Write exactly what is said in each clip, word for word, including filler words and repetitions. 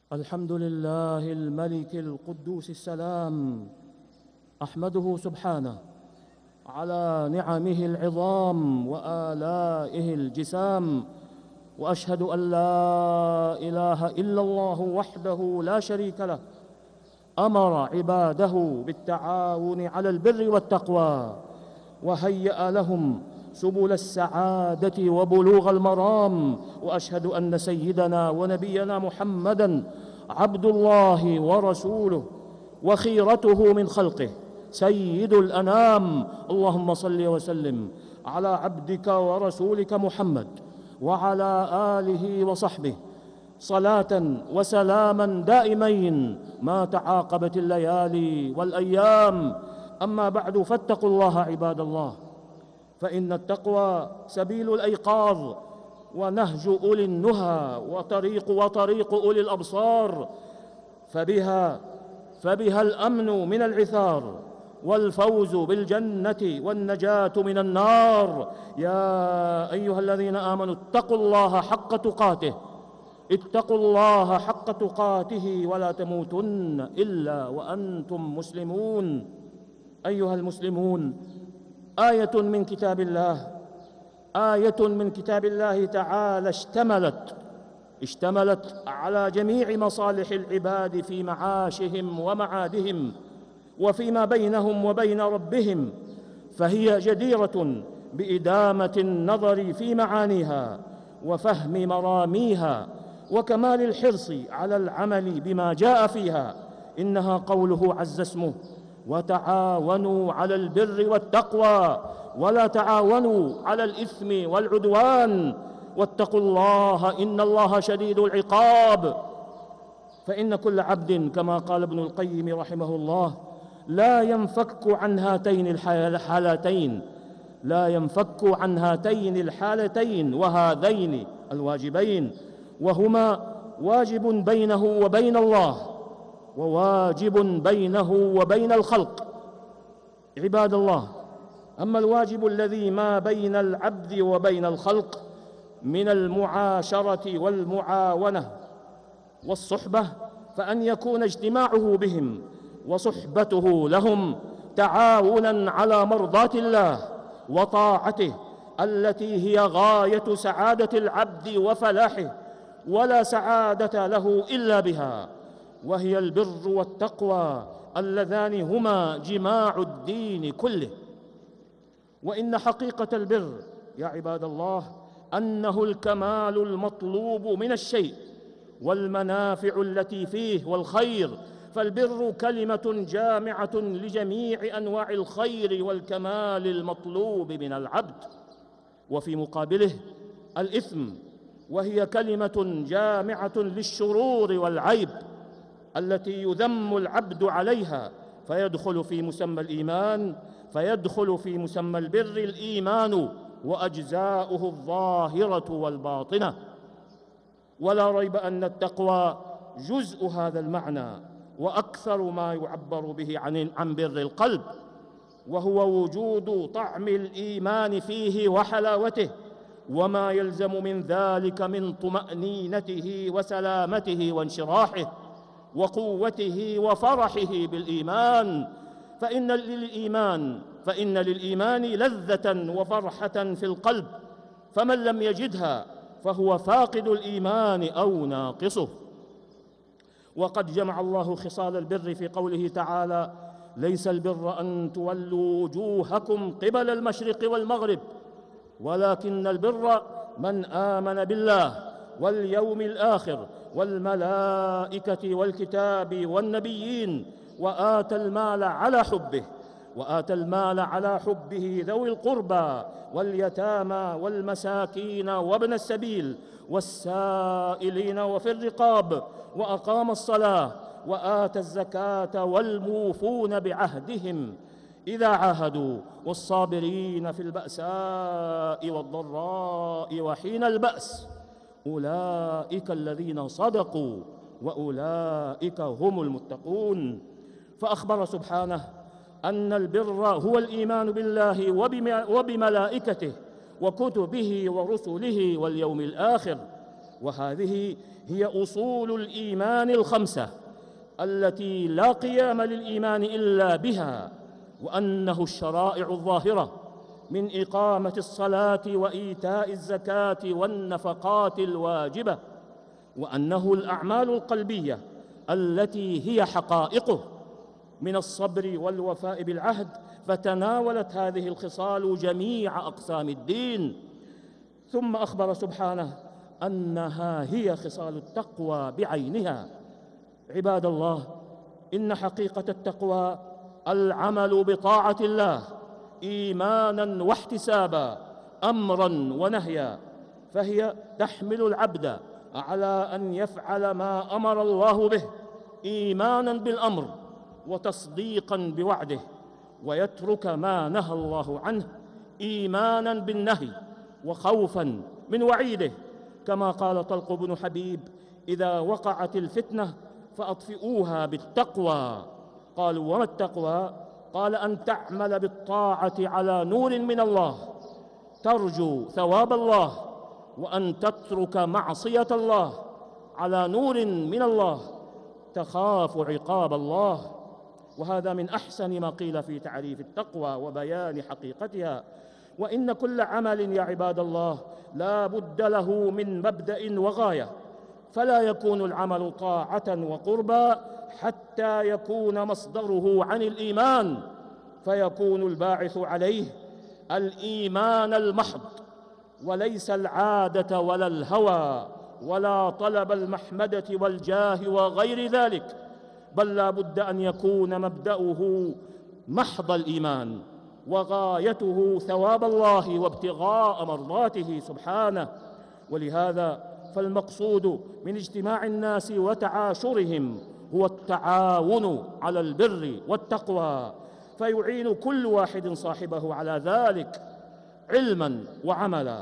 الحمد لله الملك القدوس السلام، أحمده سبحانه على نعمه العظام وآلائه الجسام، وأشهد أن لا إله إلا الله وحده لا شريك له، أمر عباده بالتعاون على البر والتقوى، وهيأ لهم سبل السعادة وبلوغ المرام. وأشهد أن سيدنا ونبينا محمدًا عبد الله ورسوله وخيرته من خلقه سيد الأنام. اللهم صل وسلم على عبدك ورسولك محمد وعلى آله وصحبه صلاة وسلاما دائمين ما تعاقبت الليالي والأيام. أما بعد، فاتقوا الله عباد الله، فإن التقوى سبيل الأيقاظ ونهج أولي النهى وطريق وطريق أولي الأبصار، فبها فبها الأمن من العثار والفوز بالجنة والنجاة من النار. يا أيها الذين آمنوا اتقوا الله حق تقاته اتقوا الله حق تقاته ولا تموتن إلا وأنتم مسلمون. أيها المسلمون، آية من كتاب الله آية من كتاب الله تعالى اشتملت اشتملت على جميع مصالح العباد في معاشهم ومعادهم وفيما بينهم وبين ربهم، فهي جديرة بإدامة النظر في معانيها وفهم مراميها وكمال الحرص على العمل بما جاء فيها. إنها قوله عز اسمه: وتعاونوا على البر والتقوى ولا تعاونوا على الإثم والعدوان واتقوا الله إن الله شديد العقاب. فإن كل عبد، كما قال ابن القيم رحمه الله، لا ينفك عن هاتين الحالتين لا ينفك عن هاتين الحالتين وهذين الواجبين، وهما واجب بينه وبين الله وواجب بينه وبين الخلق. عباد الله، أما الواجب الذي ما بين العبد وبين الخلق من المعاشرة والمعاونة والصحبة، فأن يكون اجتماعه بهم وصحبته لهم تعاونا على مرضاة الله وطاعته التي هي غاية سعادة العبد وفلاحه، ولا سعادة له إلا بها، وهي البر والتقوى اللذان هما جماع الدين كله. وإن حقيقة البر يا عباد الله أنه الكمال المطلوب من الشيء والمنافع التي فيه والخير، فالبر كلمة جامعة لجميع أنواع الخير والكمال المطلوب من العبد. وفي مقابله الإثم، وهي كلمة جامعة للشرور والعيب التي يذم العبد عليها، فيدخل في مسمى الإيمان فيدخل في مسمى البر الإيمان وأجزاؤه الظاهرة والباطنة. ولا ريب أن التقوى جزء هذا المعنى وأكثر ما يعبر به عن عن بر القلب، وهو وجود طعم الإيمان فيه وحلاوته، وما يلزم من ذلك من طمأنينته وسلامته وانشراحه وقوته وفرحه بالإيمان. فإن للإيمان فإن للإيمان لذة وفرحة في القلب، فمن لم يجدها فهو فاقد الإيمان أو ناقصه. وقد جمع الله خصال البر في قوله تعالى: ليس البر أن تولوا وجوهكم قبل المشرق والمغرب ولكن البر من آمن بالله واليوم الآخر والملائكة والكتاب والنبيين وآتى المال على حبه وآتى المال على حبه ذوي القربى واليتامى والمساكين وابن السبيل والسائلين وفي الرقاب وأقام الصلاة وآتى الزكاة والموفون بعهدهم إذا عاهدوا والصابرين في البأساء والضراء وحين البأس أولئك الذين صدقوا وأولئك هم المتقون. فأخبر سبحانه أن البر هو الإيمان بالله وبملائكته وكتبه ورسله واليوم الآخر، وهذه هي أصول الإيمان الخمسة التي لا قيام للإيمان إلا بها، وأنه الشرائع الظاهرة من إقامة الصلاة وإيتاء الزكاة والنفقات الواجبة، وأنه الأعمال القلبية التي هي حقائقه من الصبر والوفاء بالعهد، فتناولت هذه الخصال جميع أقسام الدين. ثم أخبر سبحانه أنها هي خصال التقوى بعينها. عباد الله، إن حقيقة التقوى العمل بطاعة الله إيمانا واحتسابا، أمرا ونهيا، فهي تحمل العبد على أن يفعل ما أمر الله به إيمانا بالأمر وتصديقا بوعده، ويترك ما نهى الله عنه إيمانا بالنهي وخوفا من وعيده، كما قال طلق بن حبيب: إذا وقعت الفتنة فأطفئوها بالتقوى. قالوا: وما التقوى؟ قال: أن تعمل بالطاعة على نور من الله ترجو ثواب الله، وأن تترك معصية الله على نور من الله تخاف عقاب الله. وهذا من أحسن ما قيل في تعريف التقوى وبيان حقيقتها. وإن كل عمل يا عباد الله لا بد له من مبدأ وغاية، فلا يكون العمل طاعة وقربا حتى يكون مصدره عن الإيمان، فيكون الباعث عليه الإيمان المحض، وليس العادة ولا الهوى ولا طلب المحمدة والجاه وغير ذلك، بل لا بد أن يكون مبدأه محض الإيمان، وغايته ثواب الله وابتغاء مرضاته سبحانه. ولهذا فالمقصود من اجتماع الناس وتعاشرهم هو التعاون على البر والتقوى، فيعين كل واحد صاحبه على ذلك علما وعملا،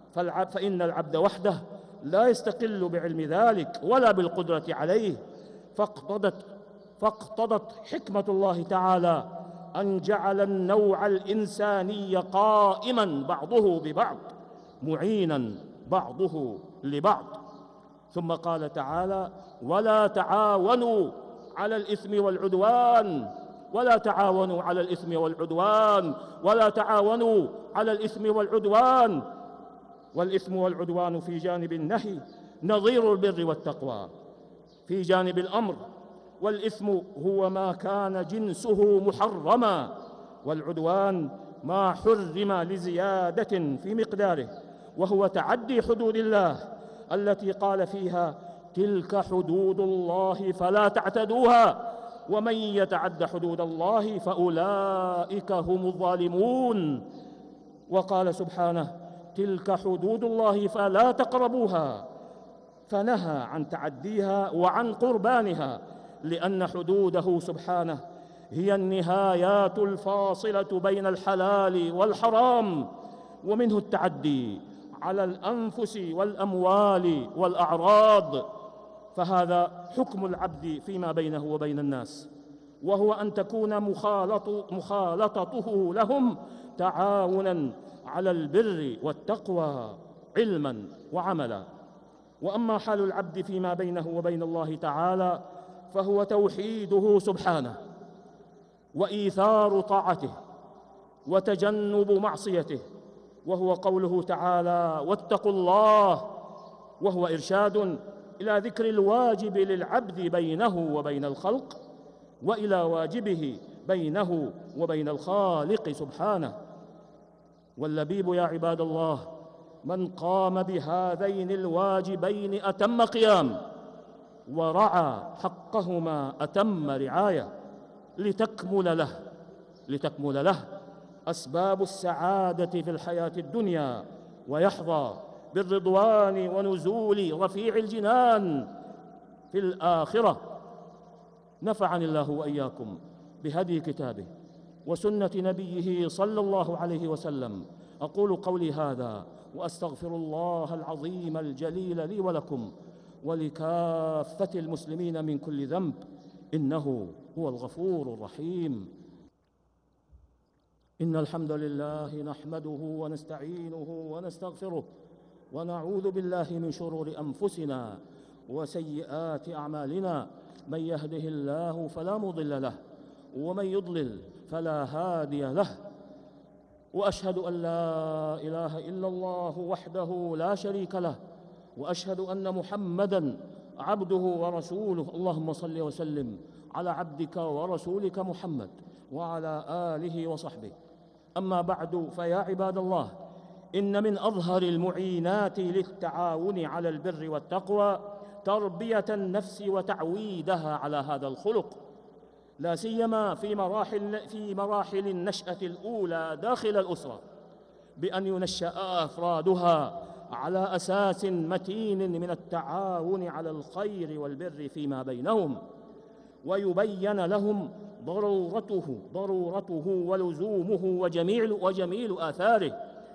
فإن العبد وحده لا يستقل بعلم ذلك ولا بالقدرة عليه، فاقتضت, فاقتضت حكمة الله تعالى أن جعل النوع الإنساني قائما بعضه ببعض، معينا بعضه لبعض. ثم قال تعالى: ولا تعاونوا على الإثم والعدوان ولا تعاونوا على الإثم والعدوان ولا تعاونوا على الإثم والعدوان. والإثم والعدوان في جانب النهي نظير البر والتقوى في جانب الأمر، والإثم هو ما كان جنسه محرما، والعدوان ما حرم لزيادة في مقداره، وهو تعدي حدود الله التي قال فيها: تلك حدود الله فلا تعتدوها، ومن يتعد حدود الله فأولئك هم الظالمون. وقال سبحانه: تلك حدود الله فلا تقربوها، فنهى عن تعديها وعن قربانها، لأن حدوده سبحانه هي النهايات الفاصلة بين الحلال والحرام، ومنه التعدي على الأنفس والأموال والأعراض. فهذا حكم العبد فيما بينه وبين الناس، وهو أن تكون مخالط مخالطته لهم تعاونا على البر والتقوى علما وعملا. وأما حال العبد فيما بينه وبين الله تعالى فهو توحيده سبحانه، وإيثار طاعته، وتجنب معصيته، وهو قوله تعالى: واتقوا الله، وهو إرشاد إلى ذكر الواجب للعبد بينه وبين الخلق، وإلى واجبه بينه وبين الخالق سبحانه. واللبيب يا عباد الله من قام بهذين الواجبين أتم قيام، ورعى حقهما أتم رعاية، لتكمل له لتكمل له أسباب السعادة في الحياة الدنيا، ويحظى بالرضوان ونزول رفيع الجنان في الآخرة. نفعني الله وإياكم بهدي كتابه وسنة نبيه صلى الله عليه وسلم. أقول قولي هذا وأستغفر الله العظيم الجليل لي ولكم ولكافة المسلمين من كل ذنب، إنه هو الغفور الرحيم. إن الحمد لله نحمده ونستعينه ونستغفره ونعوذ بالله من شرور أنفسنا وسيئات أعمالنا، من يهده الله فلا مضل له ومن يضلل فلا هادي له، وأشهد أن لا إله إلا الله وحده لا شريك له، وأشهد أن محمدًا عبده ورسوله. اللهم صل وسلم على عبدك ورسولك محمد وعلى آله وصحبه. أما بعد، فيا عباد الله، إن من أظهر المعينات للتعاون على البر والتقوى تربية النفس وتعويدها على هذا الخلق، لا سيما في مراحل في مراحل النشأة الأولى داخل الأسرة، بأن ينشأ أفرادها على أساس متين من التعاون على الخير والبر فيما بينهم، ويبين لهم ضرورته ضرورته ولزومه وجميل وجميل آثاره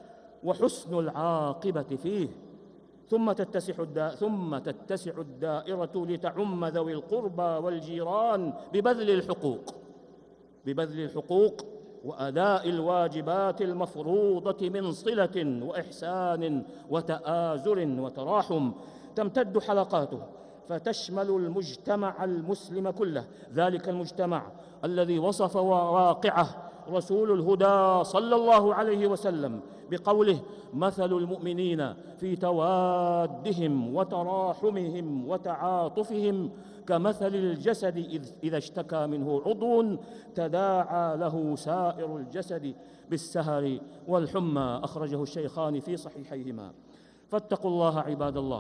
وحسن العاقبة فيه. ثم تتسع الدا ثم تتسع الدائرة لتعم ذوي القربى والجيران ببذل الحقوق ببذل الحقوق وأداء الواجبات المفروضة من صلة وإحسان وتآزر وتراحم، تمتد حلقاته فتشمل المجتمع المسلم كله، ذلك المجتمع الذي وصف واقعه رسول الهدى صلى الله عليه وسلم بقوله: مثل المؤمنين في توادهم وتراحمهم وتعاطفهم كمثل الجسد إذا اشتكى منه عضو تداعى له سائر الجسد بالسهر والحمى. أخرجه الشيخان في صحيحيهما. فاتقوا الله عباد الله،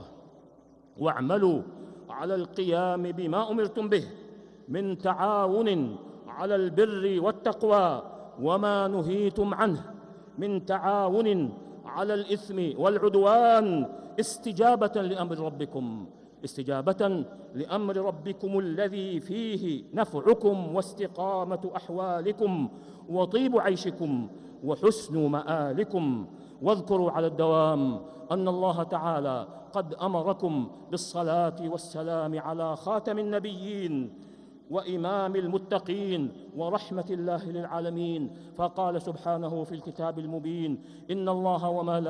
واعملوا على القيام بما أمرتم به من تعاون على البر والتقوى، وما نهيتم عنه من تعاون على الإثم والعدوان، استجابة لأمر ربكم استجابة لأمر ربكم الذي فيه نفعكم واستقامة أحوالكم وطيب عيشكم وحسن مآلكم. واذكروا على الدوام أن الله تعالى قد أمركم بالصلاة والسلام على خاتم النبيين وإمام المتقين ورحمة الله للعالمين، فقال سبحانه في الكتاب المبين: إن الله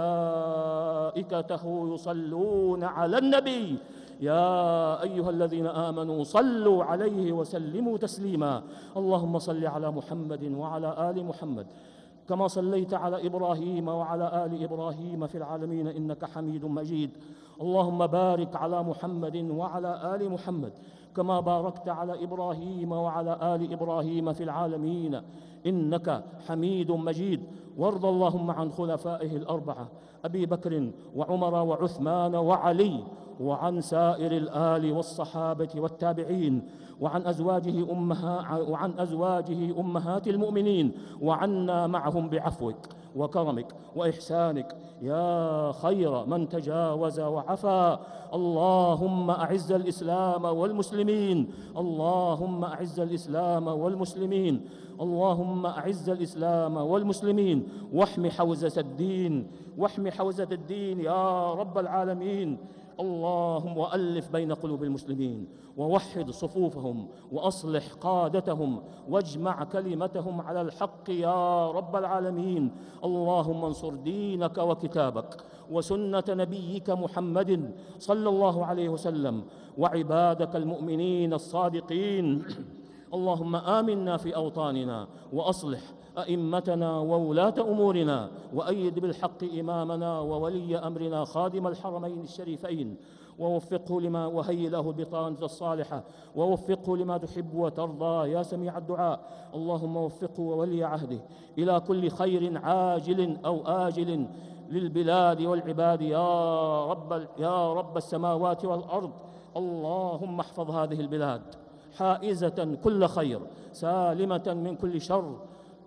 وملائكته يصلون على النبي يا أيها الذين آمنوا صلوا عليه وسلموا تسليما. اللهم صل على محمد وعلى آل محمد كما صليت على إبراهيم وعلى آل إبراهيم في العالمين إنك حميد مجيد. اللهم بارك على محمد وعلى آل محمد كما باركت على إبراهيم وعلى آل إبراهيم في العالمين إنك حميد مجيد. وارض اللهم عن خلفائه الأربعة أبي بكر وعمر وعثمان وعلي، وعن سائر الآل والصحابة والتابعين، وعن أزواجه أمها وعن أزواجه أمهات المؤمنين، وعنا معهم بعفوك وكرمك وإحسانك يا خير من تجاوز وعفا. اللهم أعز الإسلام والمسلمين اللهم أعز الإسلام والمسلمين اللهم أعز الإسلام والمسلمين واحم حوزة الدين واحم حوزة الدين يا رب العالمين. اللهم وألف بين قلوب المسلمين ووحد صفوفهم وأصلح قادتهم واجمع كلمتهم على الحق يا رب العالمين. اللهم انصر دينك وكتابك وسنة نبيك محمد صلى الله عليه وسلم وعبادك المؤمنين الصادقين. اللهم آمنا في أوطاننا وأصلح أئمتنا وولاة أمورنا، وأيد بالحق إمامنا وولي أمرنا خادم الحرمين الشريفين، ووفقه لما وهيئ له البطانة الصالحة، ووفقه لما تحب وترضى يا سميع الدعاء. اللهم وفقه وولي عهده إلى كل خير عاجل أو آجل للبلاد والعباد يا رب يا رب السماوات والأرض. اللهم احفظ هذه البلاد حائزة كل خير سالمة من كل شر،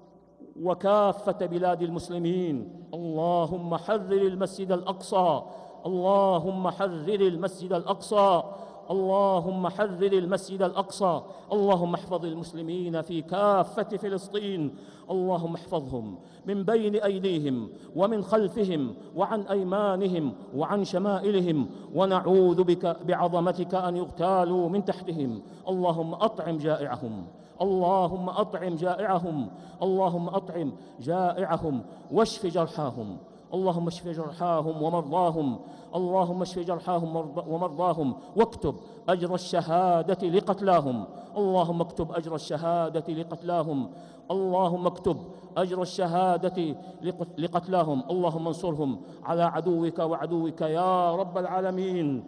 وكافة بلاد المسلمين. اللهم حرر المسجد الأقصى اللهم حرر المسجد الأقصى اللهم حرر المسجد الأقصى. اللهم احفظ المسلمين في كافة فلسطين. اللهم احفظهم من بين أيديهم ومن خلفهم وعن أيمانهم وعن شمائلهم، ونعوذ بك بعظمتك أن يغتالوا من تحتهم. اللهم أطعم جائعهم اللهم أطعم جائعهم اللهم أطعم جائعهم واشف جرحاهم اللهم اشف جرحاهم ومرضاهم، اللهم اشف جرحاهم ومرضاهم، واكتب أجر الشهادة لقتلاهم، اللهم اكتب أجر الشهادة لقتلاهم، اللهم اكتب أجر الشهادة لقتلاهم، اللهم انصرهم على عدوك وعدوك يا رب العالمين.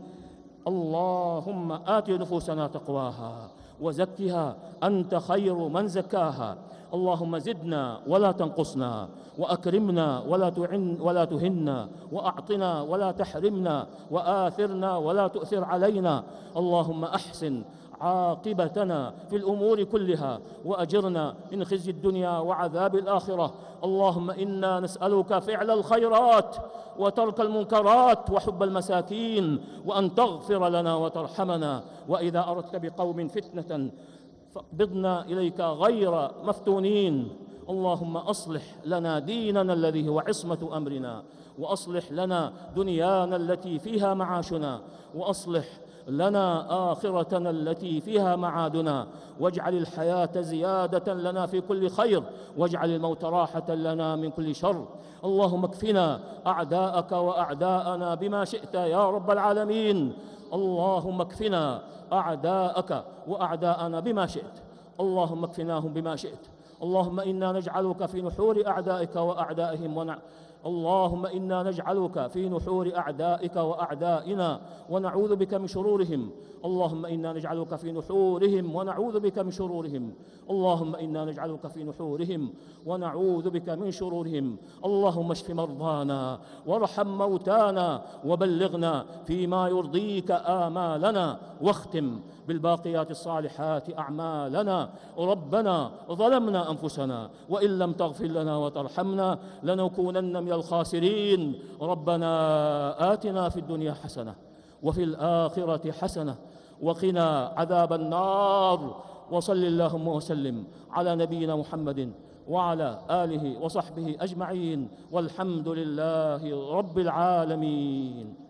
اللهم آت نفوسنا تقواها وزكها أنت خير من زكاها. اللهم زدنا ولا تنقصنا، وأكرمنا ولا تعن ولا تهنا، وأعطنا ولا تحرمنا، وآثرنا ولا تؤثر علينا. اللهم أحسن عاقبتنا في الأمور كلها، وأجرنا من خزي الدنيا وعذاب الآخرة. اللهم إنا نسألك فعل الخيرات وترك المنكرات وحب المساكين، وأن تغفر لنا وترحمنا. وإذا أردت بقوم فتنة فاقبضنا إليك غير مفتونين. اللهم أصلح لنا ديننا الذي هو عصمة أمرنا، وأصلح لنا دنيانا التي فيها معاشنا، وأصلح لنا آخرتنا التي فيها معادنا، واجعل الحياة زيادة لنا في كل خير، واجعل الموت راحة لنا من كل شر. اللهم اكفنا أعداءك وأعداءنا بما شئت يا رب العالمين. اللهم اكفنا أعداءك وأعداءنا بما شئت، اللهم اكفناهم بما شئت. اللهم إنا نجعلك في نحور أعدائك وأعدائهم ونع... اللهم إنا نجعلك في نحور أعدائك وأعدائنا ونعوذ بك من شرورهم. اللهم إنا نجعلك في نحورهم ونعوذ بك من شرورهم. اللهم إنا نجعلك في نحورهم ونعوذ بك من شرورهم. اللهم اشف مرضانا وارحم موتانا، وبلغنا فيما يرضيك آمالنا، واختم بالباقيات الصالحات أعمالنا. ربنا ظلمنا أنفسنا، وإن لم تغفر لنا وترحمنا لنكونن من الخاسرين. ربنا آتنا في الدنيا حسنة وفي الآخرة حسنة وقنا عذاب النار. وصل اللهم وسلم على نبينا محمد وعلى آله وصحبه أجمعين، والحمد لله رب العالمين.